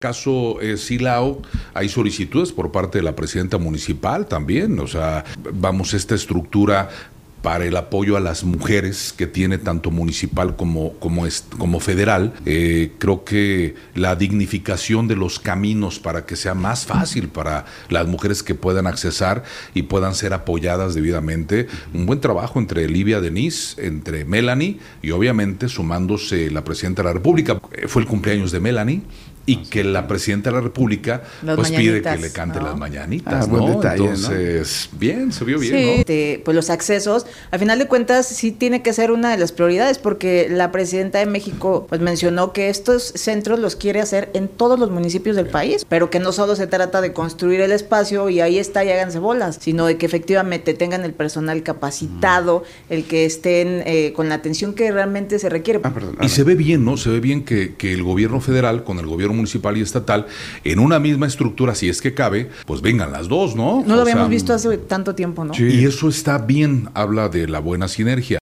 caso Silao, hay solicitudes por parte de la presidenta municipal también, o sea, vamos, esta estructura para el apoyo a las mujeres que tiene tanto municipal como federal. Creo que la dignificación de los caminos para que sea más fácil para las mujeres que puedan accesar y puedan ser apoyadas debidamente. Un buen trabajo entre Livia Denise, entre Melanie y obviamente sumándose la presidenta de la República. Fue el cumpleaños de Melanie. Y que la presidenta de la República pues pide que le cante las mañanitas, ¿no? Buen detalle, entonces, ¿no? Bien, se vio bien, sí, ¿no? Pues los accesos, al final de cuentas, sí tiene que ser una de las prioridades, porque la presidenta de México pues mencionó que estos centros los quiere hacer en todos los municipios del país, pero que no solo se trata de construir el espacio y ahí está y háganse bolas, sino de que efectivamente tengan el personal capacitado, el que estén con la atención que realmente se requiere. Y se ve bien, ¿no? Se ve bien que el gobierno federal con el gobierno municipal y estatal, en una misma estructura, si es que cabe, pues vengan las dos, ¿no? No lo habíamos visto hace tanto tiempo, ¿no? Sí. Y eso está bien, habla de la buena sinergia.